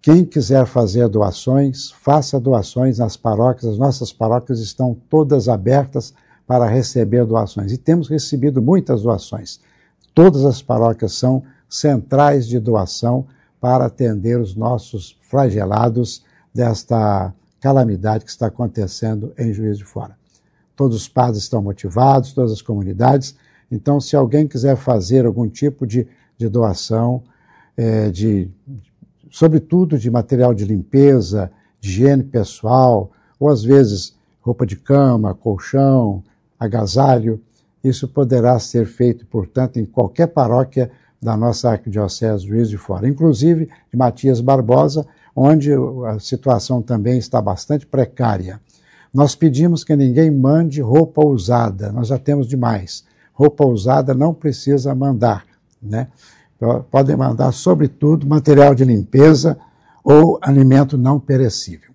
Quem quiser fazer doações, faça doações nas paróquias. As nossas paróquias estão todas abertas para receber doações. E temos recebido muitas doações. Todas as paróquias são centrais de doação para atender os nossos flagelados desta calamidade que está acontecendo em Juiz de Fora. Todos os padres estão motivados, todas as comunidades. Então, se alguém quiser fazer algum tipo de doação, sobretudo de material de limpeza, de higiene pessoal, ou às vezes roupa de cama, colchão, agasalho, isso poderá ser feito, portanto, em qualquer paróquia da nossa Arquidiocese de Juiz de Fora, inclusive de Matias Barbosa, onde a situação também está bastante precária. Nós pedimos que ninguém mande roupa usada, nós já temos demais. Roupa usada não precisa mandar, né? Podem mandar, sobretudo, material de limpeza ou alimento não perecível.